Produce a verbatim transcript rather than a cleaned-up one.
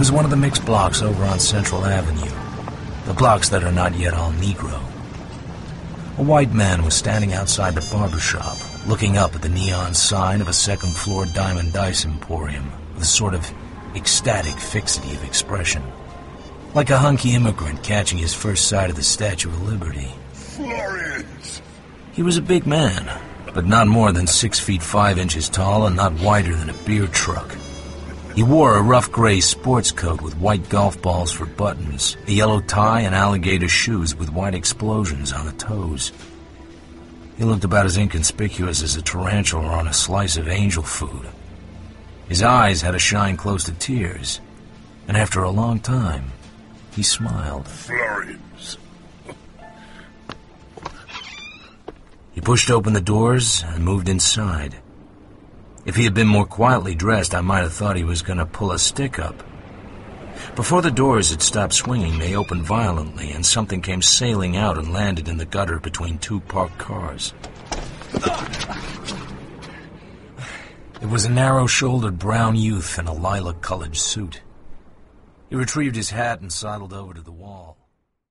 was one of the mixed blocks over on Central Avenue, the blocks that are not yet all Negro. A white man was standing outside the barber shop, looking up at the neon sign of a second-floor diamond dice emporium with a sort of ecstatic fixity of expression, like a hunky immigrant catching his first sight of the Statue of Liberty. Florence! He was a big man, but not more than six feet five inches tall and not wider than a beer truck. He wore a rough gray sports coat with white golf balls for buttons, a yellow tie, and alligator shoes with white explosions on the toes. He looked about as inconspicuous as a tarantula on a slice of angel food. His eyes had a shine close to tears, and after a long time, he smiled. Florence. He pushed open the doors and moved inside. If he had been more quietly dressed, I might have thought he was going to pull a stick up. Before the doors had stopped swinging, they opened violently, and something came sailing out and landed in the gutter between two parked cars. It was a narrow-shouldered brown youth in a lilac-colored suit. He retrieved his hat and sidled over to the wall.